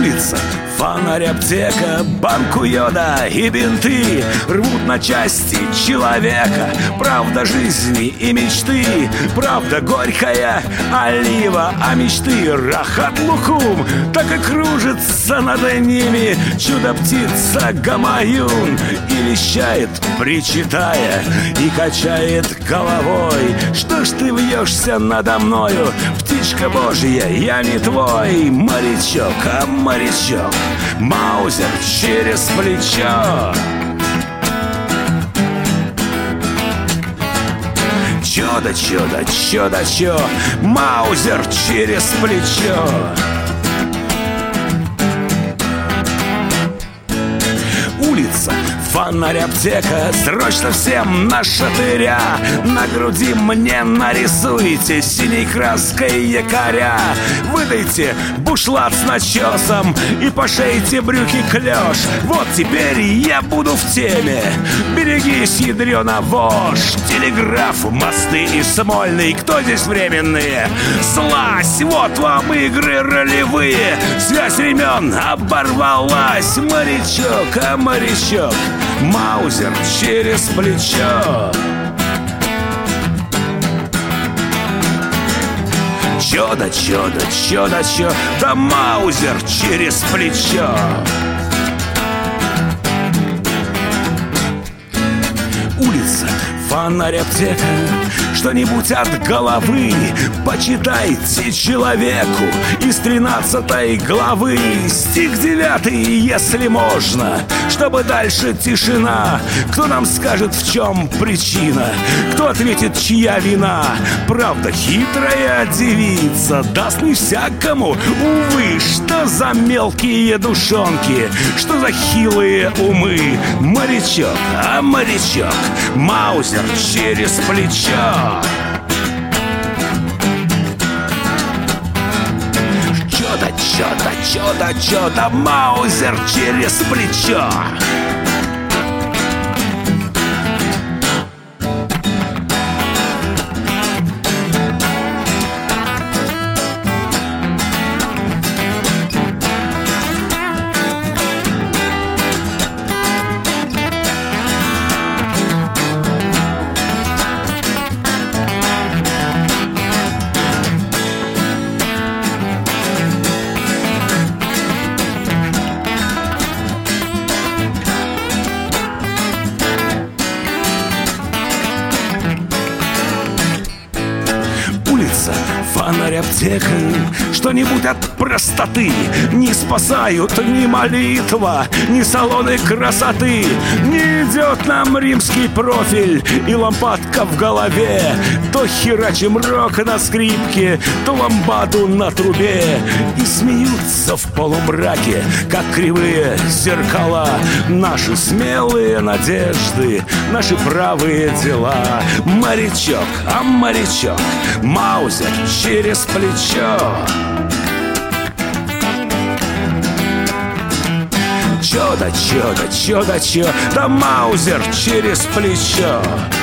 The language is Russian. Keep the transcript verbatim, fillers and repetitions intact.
Улица, фонарь, аптека, банку йода и бинты рвут на части человека. Правда жизни и мечты, правда горькая олива, а мечты рахат лукум. Так и кружится над ними чудо-птица Гамаюн и вещает, причитая, и качает головой. Что ж ты вьешься надо мною, птичка божья, я не твой. Морячок, а морячок, маузер через плечо. Чё да чё да чё да чё, маузер через плечо. Улица, фонарь, аптека, срочно всем на шатыря. На груди мне нарисуйте синей краской якоря. Выдайте бушлат с начесом и пошейте брюки клеш. Вот теперь я буду в теме. Берегись, ядрёна вошь. Телеграф, мосты и Смольный, кто здесь временные? Слазь, вот вам игры ролевые. Связь времен оборвалась. Морячок, а морячок, маузер через плечо. Чё да чё да чё да чё, да маузер через плечо. Улица, фонарь, аптека, что-нибудь от головы почитайте человеку из тринадцатой главы. Стих девятый, если можно, чтобы дальше тишина. Кто нам скажет, в чем причина? Кто ответит, чья вина? Правда, хитрая девица даст не всякому. Увы, что за мелкие душонки, что за хилые умы. Морячок, а морячок, маузер через плечо. Чё да чё да чё да чё да, маузер через плечо. Фонарь, аптека, что-нибудь от простоты не спасают ни молитва, ни салоны красоты. Не идет нам римский профиль и лампадка в голове. То херачим рок на скрипке, то ламбаду на трубе. И смеются в полумраке, как кривые зеркала, наши смелые надежды, наши правые дела. Морячок, а морячок, маузер через плечо. Чё да чё да чё да чё, да маузер через плечо.